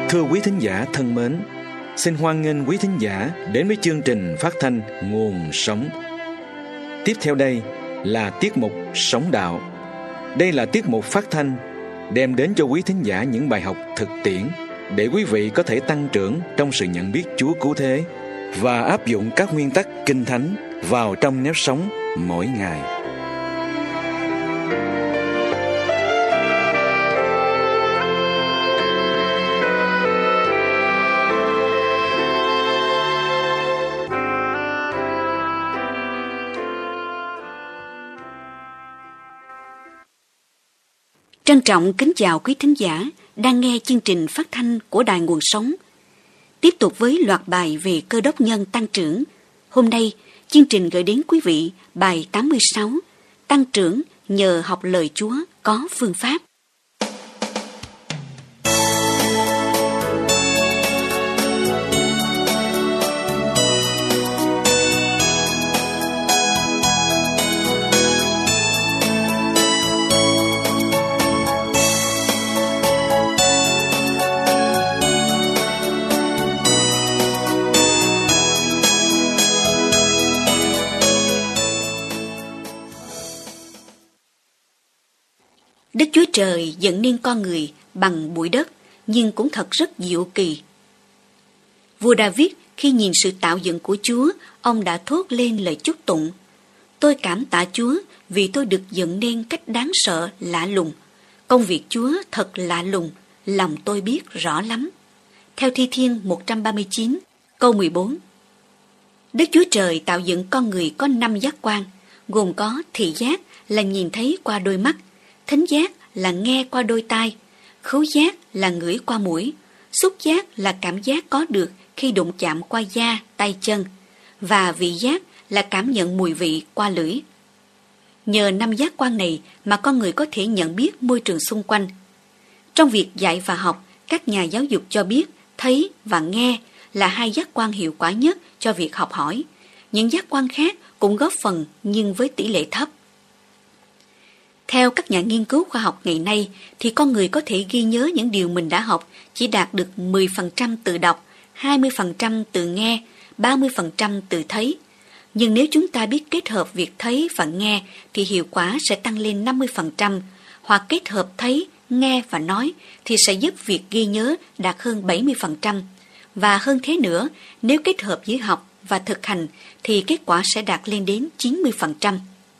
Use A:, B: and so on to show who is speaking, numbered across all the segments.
A: Thưa quý thính giả thân mến, xin hoan nghênh quý thính giả đến với chương trình phát thanh Nguồn Sống. Tiếp theo đây là tiết mục Sống Đạo. Đây là tiết mục phát thanh đem đến cho quý thính giả những bài học thực tiễn để quý vị có thể tăng trưởng trong sự nhận biết Chúa cứu thế và áp dụng các nguyên tắc Kinh Thánh vào trong nếp sống mỗi ngày.
B: Trân trọng kính chào quý thính giả đang nghe chương trình phát thanh của Đài Nguồn Sống. Tiếp tục với loạt bài về Cơ Đốc nhân tăng trưởng. Hôm nay, chương trình gửi đến quý vị bài 86, Tăng trưởng nhờ học lời Chúa có phương pháp. Đức Chúa Trời dựng nên con người bằng bụi đất, nhưng cũng thật rất diệu kỳ. Vua David khi nhìn sự tạo dựng của Chúa, ông đã thốt lên lời chúc tụng: Tôi cảm tạ Chúa vì tôi được dựng nên cách đáng sợ lạ lùng. Công việc Chúa thật lạ lùng, lòng tôi biết rõ lắm. Theo Thi Thiên 139, câu 14. Đức Chúa Trời tạo dựng con người có 5 giác quan, gồm có thị giác là nhìn thấy qua đôi mắt, thính giác là nghe qua đôi tai, khứu giác là ngửi qua mũi, xúc giác là cảm giác có được khi đụng chạm qua da, tay chân, và vị giác là cảm nhận mùi vị qua lưỡi. Nhờ 5 giác quan này mà con người có thể nhận biết môi trường xung quanh. Trong việc dạy và học, các nhà giáo dục cho biết thấy và nghe là 2 giác quan hiệu quả nhất cho việc học hỏi. Những giác quan khác cũng góp phần nhưng với tỷ lệ thấp. Theo các nhà nghiên cứu khoa học ngày nay, thì con người có thể ghi nhớ những điều mình đã học chỉ đạt được 10% từ đọc, 20% từ nghe, 30% từ thấy. Nhưng nếu chúng ta biết kết hợp việc thấy và nghe thì hiệu quả sẽ tăng lên 50%, hoặc kết hợp thấy, nghe và nói thì sẽ giúp việc ghi nhớ đạt hơn 70%. Và hơn thế nữa, nếu kết hợp giữa học và thực hành thì kết quả sẽ đạt lên đến 90%.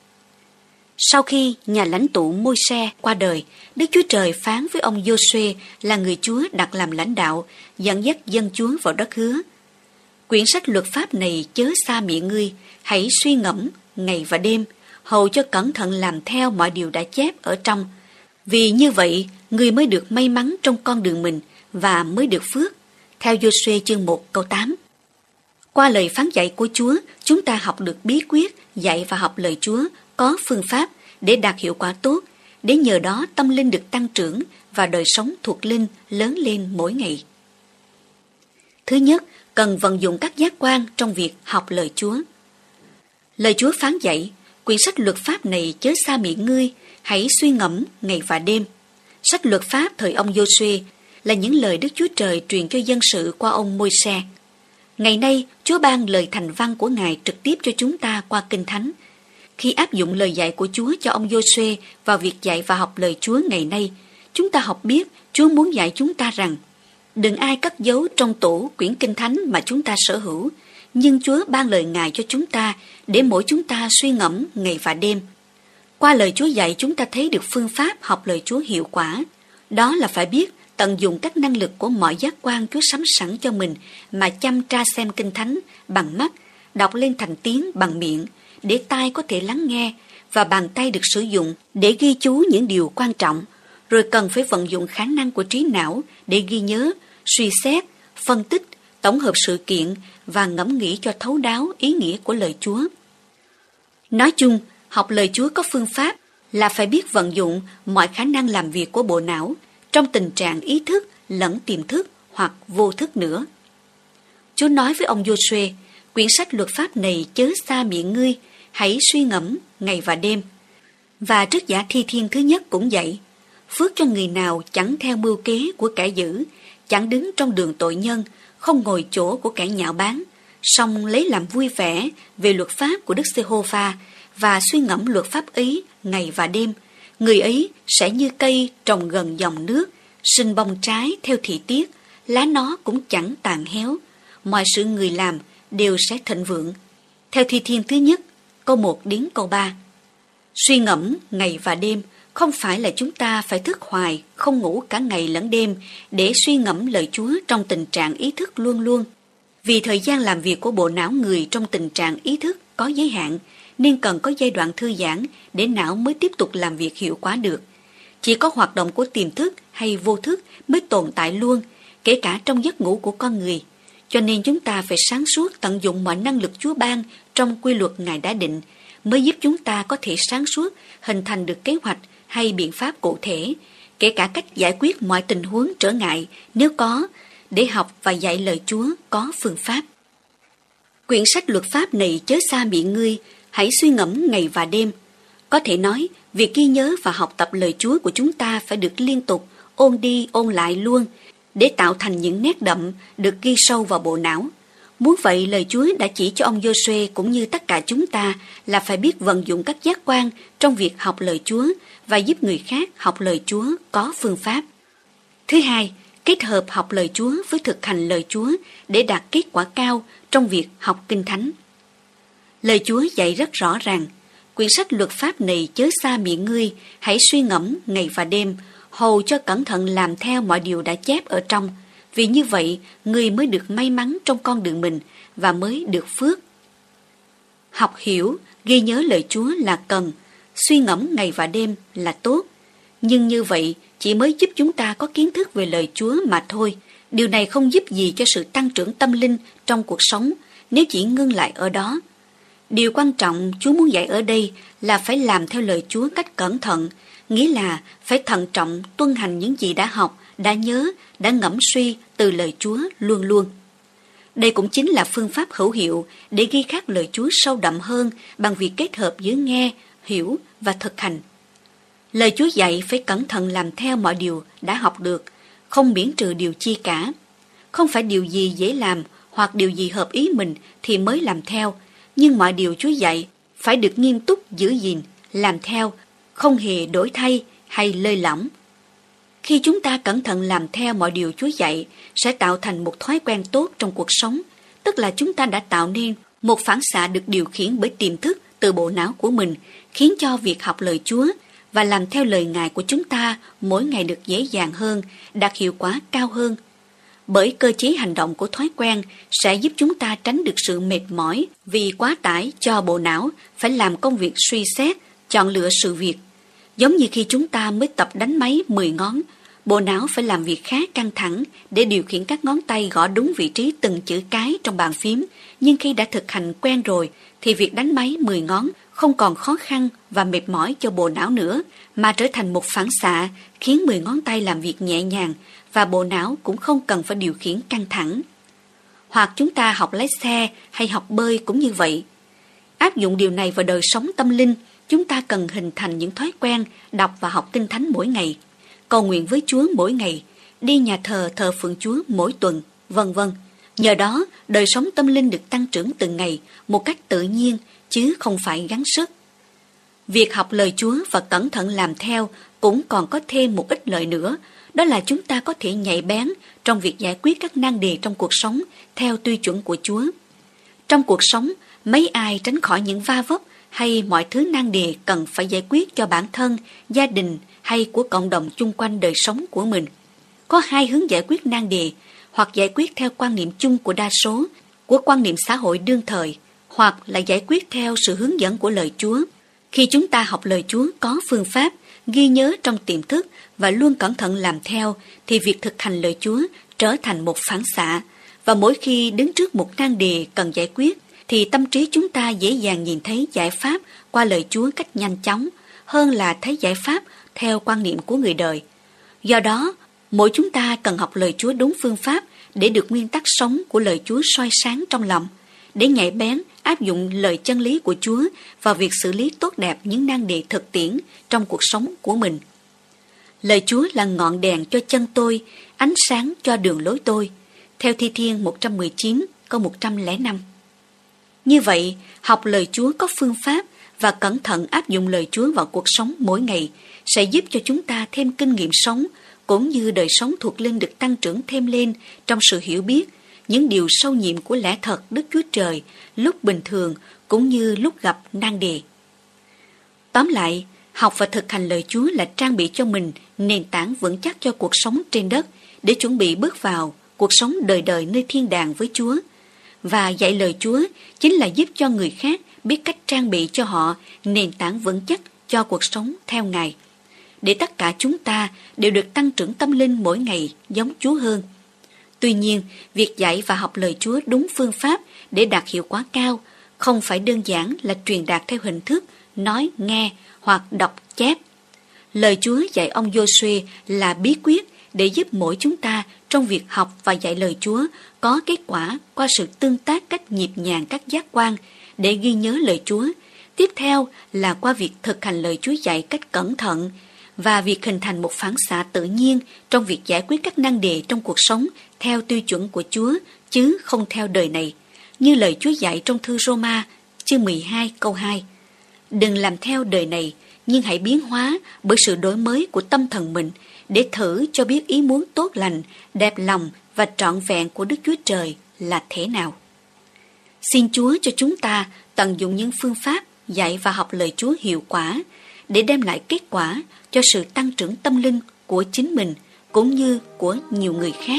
B: Sau khi nhà lãnh tụ Môi-se qua đời, Đức Chúa Trời phán với ông Giô-suê là người Chúa đặt làm lãnh đạo, dẫn dắt dân Chúa vào đất hứa. Quyển sách luật pháp này chớ xa miệng ngươi, hãy suy ngẫm ngày và đêm, hầu cho cẩn thận làm theo mọi điều đã chép ở trong. Vì như vậy, ngươi mới được may mắn trong con đường mình và mới được phước. Theo Giô-suê chương 1 câu 8. Qua lời phán dạy của Chúa, chúng ta học được bí quyết dạy và học lời Chúa có phương pháp để đạt hiệu quả tốt, để nhờ đó tâm linh được tăng trưởng và đời sống thuộc linh lớn lên mỗi ngày. Thứ nhất, cần vận dụng các giác quan trong việc học lời Chúa. Lời Chúa phán dạy, quyển sách luật pháp này chớ xa miệng ngươi, hãy suy ngẫm ngày và đêm. Sách luật pháp thời ông Giô-suê là những lời Đức Chúa Trời truyền cho dân sự qua ông Môi-se. Ngày nay, Chúa ban lời thành văn của Ngài trực tiếp cho chúng ta qua Kinh Thánh. Khi áp dụng lời dạy của Chúa cho ông Giô-suê vào việc dạy và học lời Chúa ngày nay, chúng ta học biết Chúa muốn dạy chúng ta rằng đừng ai cất giấu trong tủ quyển Kinh Thánh mà chúng ta sở hữu, nhưng Chúa ban lời Ngài cho chúng ta để mỗi chúng ta suy ngẫm ngày và đêm. Qua lời Chúa dạy chúng ta thấy được phương pháp học lời Chúa hiệu quả. Đó là phải biết tận dụng các năng lực của mọi giác quan Chúa sắm sẵn cho mình mà chăm tra xem Kinh Thánh bằng mắt, đọc lên thành tiếng bằng miệng, để tai có thể lắng nghe và bàn tay được sử dụng để ghi chú những điều quan trọng, rồi cần phải vận dụng khả năng của trí não để ghi nhớ, suy xét, phân tích, tổng hợp sự kiện và ngẫm nghĩ cho thấu đáo ý nghĩa của lời Chúa. Nói chung, học lời Chúa có phương pháp là phải biết vận dụng mọi khả năng làm việc của bộ não trong tình trạng ý thức lẫn tiềm thức hoặc vô thức nữa. Chúa nói với ông Giô-suê, quyển sách luật pháp này chớ xa miệng ngươi, hãy suy ngẫm ngày và đêm. Và trước giả Thi Thiên thứ nhất cũng vậy, phước cho người nào chẳng theo mưu kế của kẻ dữ, chẳng đứng trong đường tội nhân, không ngồi chỗ của kẻ nhạo báng, song lấy làm vui vẻ về luật pháp của Đức Giê-hô-va và suy ngẫm luật pháp ấy ngày và đêm, người ấy sẽ như cây trồng gần dòng nước, sinh bông trái theo thị tiết, lá nó cũng chẳng tàn héo, mọi sự người làm đều sẽ thịnh vượng. Theo Thi Thiên thứ nhất, câu 1 đến câu 3. Suy ngẫm ngày và đêm không phải là chúng ta phải thức hoài, không ngủ cả ngày lẫn đêm để suy ngẫm lời Chúa trong tình trạng ý thức luôn luôn. Vì thời gian làm việc của bộ não người trong tình trạng ý thức có giới hạn, nên cần có giai đoạn thư giãn để não mới tiếp tục làm việc hiệu quả được. Chỉ có hoạt động của tiềm thức hay vô thức mới tồn tại luôn, kể cả trong giấc ngủ của con người. Cho nên chúng ta phải sáng suốt tận dụng mọi năng lực Chúa ban trong quy luật Ngài đã định, mới giúp chúng ta có thể sáng suốt hình thành được kế hoạch hay biện pháp cụ thể, kể cả cách giải quyết mọi tình huống trở ngại nếu có, để học và dạy lời Chúa có phương pháp. Quyển sách luật pháp này chớ xa miệng ngươi, hãy suy ngẫm ngày và đêm. Có thể nói, việc ghi nhớ và học tập lời Chúa của chúng ta phải được liên tục, ôn đi ôn lại luôn, để tạo thành những nét đậm được ghi sâu vào bộ não. Muốn vậy, lời Chúa đã chỉ cho ông Giô-suê cũng như tất cả chúng ta là phải biết vận dụng các giác quan trong việc học lời Chúa và giúp người khác học lời Chúa có phương pháp. Thứ hai, kết hợp học lời Chúa với thực hành lời Chúa để đạt kết quả cao trong việc học Kinh Thánh. Lời Chúa dạy rất rõ ràng, quyển sách luật pháp này chớ xa miệng ngươi, hãy suy ngẫm ngày và đêm, hầu cho cẩn thận làm theo mọi điều đã chép ở trong, vì như vậy ngươi mới được may mắn trong con đường mình và mới được phước. Học hiểu, ghi nhớ lời Chúa là cần, suy ngẫm ngày và đêm là tốt, nhưng như vậy chỉ mới giúp chúng ta có kiến thức về lời Chúa mà thôi. Điều này không giúp gì cho sự tăng trưởng tâm linh trong cuộc sống nếu chỉ ngưng lại ở đó. Điều quan trọng Chúa muốn dạy ở đây là phải làm theo lời Chúa cách cẩn thận, nghĩa là phải thận trọng tuân hành những gì đã học, đã nhớ, đã ngẫm suy từ lời Chúa luôn luôn. Đây cũng chính là phương pháp hữu hiệu để ghi khắc lời Chúa sâu đậm hơn bằng việc kết hợp giữa nghe, hiểu và thực hành. Lời Chúa dạy phải cẩn thận làm theo mọi điều đã học được, không miễn trừ điều chi cả. Không phải điều gì dễ làm hoặc điều gì hợp ý mình thì mới làm theo, nhưng mọi điều Chúa dạy phải được nghiêm túc giữ gìn, làm theo, không hề đổi thay hay lơi lỏng. Khi chúng ta cẩn thận làm theo mọi điều Chúa dạy, sẽ tạo thành một thói quen tốt trong cuộc sống, tức là chúng ta đã tạo nên một phản xạ được điều khiển bởi tiềm thức từ bộ não của mình, khiến cho việc học lời Chúa và làm theo lời Ngài của chúng ta mỗi ngày được dễ dàng hơn, đạt hiệu quả cao hơn. Bởi cơ chế hành động của thói quen sẽ giúp chúng ta tránh được sự mệt mỏi vì quá tải cho bộ não phải làm công việc suy xét, chọn lựa sự việc. Giống như khi chúng ta mới tập đánh máy 10 ngón, bộ não phải làm việc khá căng thẳng để điều khiển các ngón tay gõ đúng vị trí từng chữ cái trong bàn phím. Nhưng khi đã thực hành quen rồi thì việc đánh máy 10 ngón không còn khó khăn và mệt mỏi cho bộ não nữa, mà trở thành một phản xạ khiến 10 ngón tay làm việc nhẹ nhàng và bộ não cũng không cần phải điều khiển căng thẳng. Hoặc chúng ta học lái xe hay học bơi cũng như vậy. Áp dụng điều này vào đời sống tâm linh, chúng ta cần hình thành những thói quen đọc và học Kinh Thánh mỗi ngày, cầu nguyện với Chúa mỗi ngày, đi nhà thờ thờ phượng Chúa mỗi tuần, vân vân. Nhờ đó, đời sống tâm linh được tăng trưởng từng ngày một cách tự nhiên, chứ không phải gắng sức. Việc học lời Chúa và cẩn thận làm theo cũng còn có thêm một ít lợi nữa, đó là chúng ta có thể nhạy bén trong việc giải quyết các nan đề trong cuộc sống theo tiêu chuẩn của Chúa. Trong cuộc sống, mấy ai tránh khỏi những va vấp hay mọi thứ nan đề cần phải giải quyết cho bản thân, gia đình hay của cộng đồng chung quanh đời sống của mình. Có hai hướng giải quyết nan đề, hoặc giải quyết theo quan niệm chung của đa số, của quan niệm xã hội đương thời, hoặc là giải quyết theo sự hướng dẫn của lời Chúa. Khi chúng ta học lời Chúa có phương pháp, ghi nhớ trong tiềm thức và luôn cẩn thận làm theo, thì việc thực hành lời Chúa trở thành một phản xạ, và mỗi khi đứng trước một nan đề cần giải quyết, thì tâm trí chúng ta dễ dàng nhìn thấy giải pháp qua lời Chúa cách nhanh chóng, hơn là thấy giải pháp theo quan niệm của người đời. Do đó, mỗi chúng ta cần học lời Chúa đúng phương pháp để được nguyên tắc sống của lời Chúa soi sáng trong lòng, để nhạy bén áp dụng lời chân lý của Chúa vào việc xử lý tốt đẹp những nan đề thực tiễn trong cuộc sống của mình. Lời Chúa là ngọn đèn cho chân tôi, ánh sáng cho đường lối tôi. Theo Thi Thiên 119 câu 105. Như vậy, học lời Chúa có phương pháp và cẩn thận áp dụng lời Chúa vào cuộc sống mỗi ngày sẽ giúp cho chúng ta thêm kinh nghiệm sống, cũng như đời sống thuộc linh được tăng trưởng thêm lên trong sự hiểu biết những điều sâu nhiệm của lẽ thật Đức Chúa Trời lúc bình thường cũng như lúc gặp nan đề. Tóm lại, học và thực hành lời Chúa là trang bị cho mình nền tảng vững chắc cho cuộc sống trên đất để chuẩn bị bước vào cuộc sống đời đời nơi thiên đàng với Chúa. Và dạy lời Chúa chính là giúp cho người khác biết cách trang bị cho họ nền tảng vững chắc cho cuộc sống theo Ngài, để tất cả chúng ta đều được tăng trưởng tâm linh mỗi ngày giống Chúa hơn. Tuy nhiên, việc dạy và học lời Chúa đúng phương pháp để đạt hiệu quả cao không phải đơn giản là truyền đạt theo hình thức nói, nghe hoặc đọc chép. Lời Chúa dạy ông Giô-suê là bí quyết để giúp mỗi chúng ta trong việc học và dạy lời Chúa có kết quả qua sự tương tác cách nhịp nhàng các giác quan để ghi nhớ lời Chúa. Tiếp theo là qua việc thực hành lời Chúa dạy cách cẩn thận và việc hình thành một phản xạ tự nhiên trong việc giải quyết các nan đề trong cuộc sống theo tiêu chuẩn của Chúa chứ không theo đời này, như lời Chúa dạy trong thư Roma chương 12 câu 2. Đừng làm theo đời này, nhưng hãy biến hóa bởi sự đổi mới của tâm thần mình để thử cho biết ý muốn tốt lành, đẹp lòng và trọn vẹn của Đức Chúa Trời là thế nào. Xin Chúa cho chúng ta tận dụng những phương pháp dạy và học lời Chúa hiệu quả để đem lại kết quả cho sự tăng trưởng tâm linh của chính mình cũng như của nhiều người khác.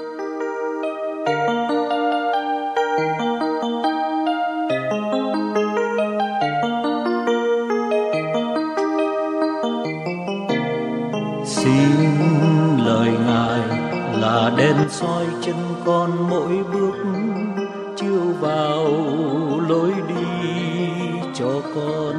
C: Xin lời Ngài là đèn soi chân con mỗi bước, chiếu vào lối đi cho con.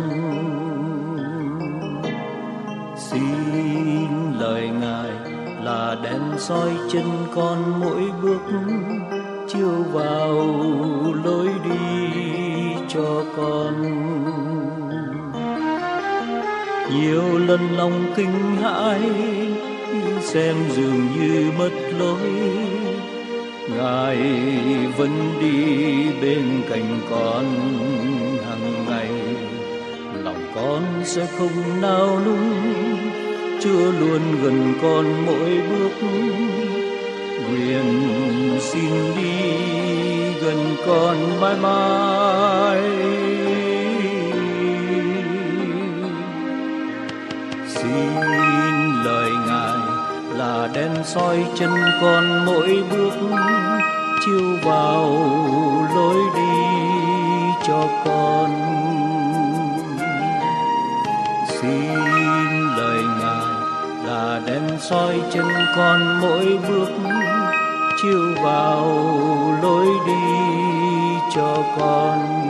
C: Xin lời Ngài là đèn soi chân con mỗi bước, chiếu vào lối đi cho con. Nhiều lần lòng kinh hãi xem dường như mất lối, Ngài vẫn đi bên cạnh con hàng ngày. Lòng con sẽ không nao núng, Chúa luôn gần con mỗi bước. Nguyện xin đi gần con mãi mãi. Xin lời Ngài là đèn soi chân con mỗi bước, chiếu vào lối đi cho con. Xin lời Ngài là đèn soi chân con mỗi bước, chiếu vào lối đi cho con.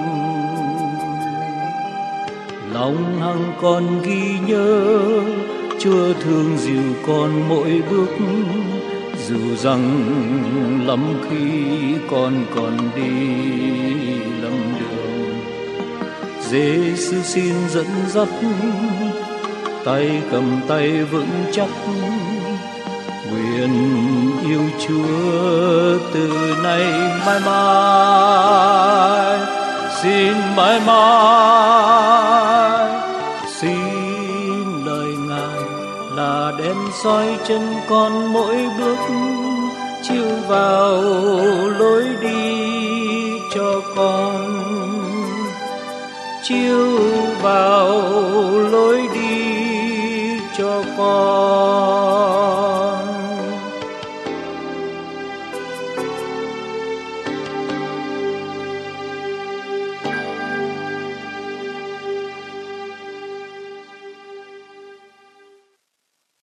C: Lòng hằng con ghi nhớ, Chúa thương dìu con mỗi bước, dù rằng lắm khi con còn đi lầm đường. Giê-xu xin dẫn dắt, tay cầm tay vững chắc. Nguyện yêu Chúa từ nay mãi mãi, xin mãi mãi. Xin lời Ngài là đèn soi chân con mỗi bước, chiếu vào lối đi cho con. Chiếu vào lối đi cho con.